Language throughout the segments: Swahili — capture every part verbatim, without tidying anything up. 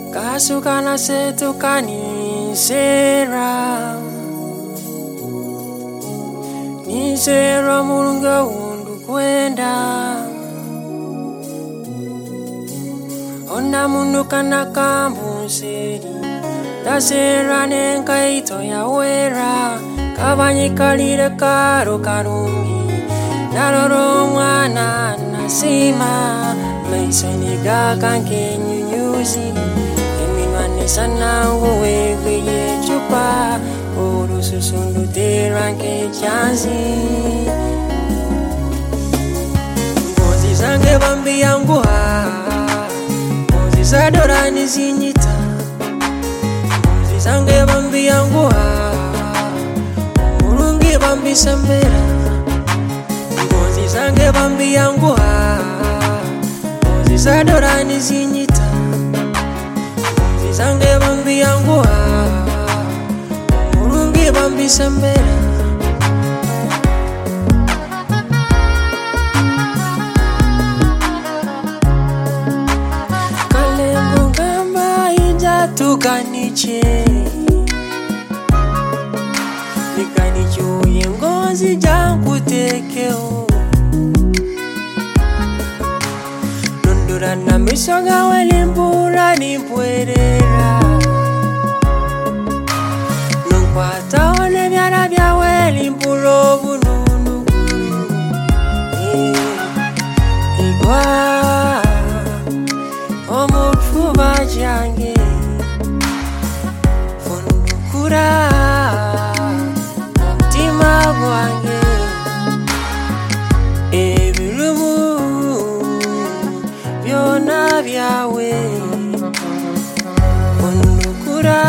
Kasukana setu kani sera ni sera mulunga undu kwenda ona mundu kana kambuseri da sera nenkaito ya wera kabanyikalire karo karungi naroro mwana nasima maisani gakanke nyunyuzi eminwane sana uwewe yechupa uru susundu teranke chanzi ngozi zange bambi yangu ha ngozi zadorani zinyita ngozi zange bambi yangu ha urungi bambi sambera ngozi zange bambi yangu ha ngozi zadorani zinyita ngozi zange bambi yangu ha urungi bambi sambera kale mungamba inja tukaniche nikanichuye ngozi jangu tekeo nundura na misonga welimbura nimpwerera nunkwata one byara bya welimbura obununu igwa omufuba jange fundukura mutima gwange ebirumu byona byawe fundukura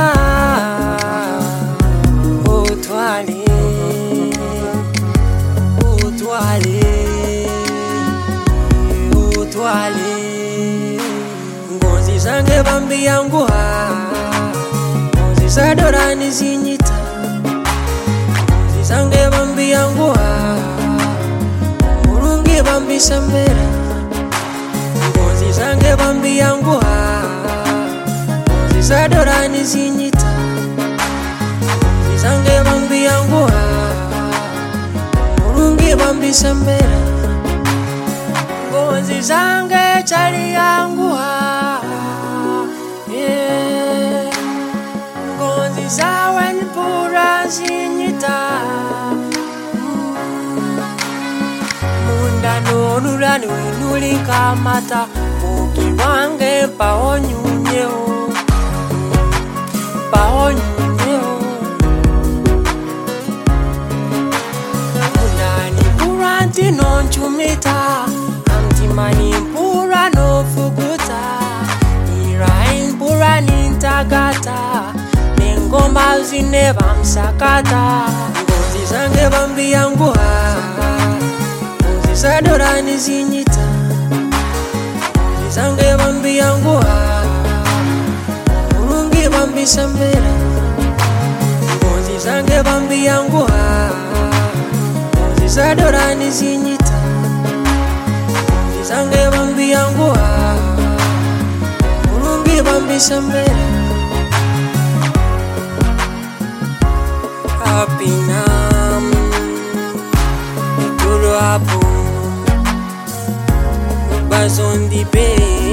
utwale utwale utwale ngozi zange bambi yangu ha ngozi zadorani zinyita ngozi zange bambi yangu ha urungi bambi sambera ngozi zange bambi yangu ha ngozi zadorani zinyita ngozi zange bambi yangu ha urungi bambi sambera ngozi zange chali yangu ha yeah. Ngozi zawe nipura zinyita munda nonulani wenuli kamata mukibange paonyunyeo paonyunyeo munani pura nti nonchumita amtimani pura no fuguta irain pura nintagata nengomba zine bamsakata ngozi zange bambi yangu ha ngozi zadorani zinyita ngozi zange bambi yangu ha urungi bambi sambera ngozi zange bambi yangu ha ngozi zadorani zinyita ngozi zange bambi yangu ha urungi bambi sambera apinam itulu apu bazondi pe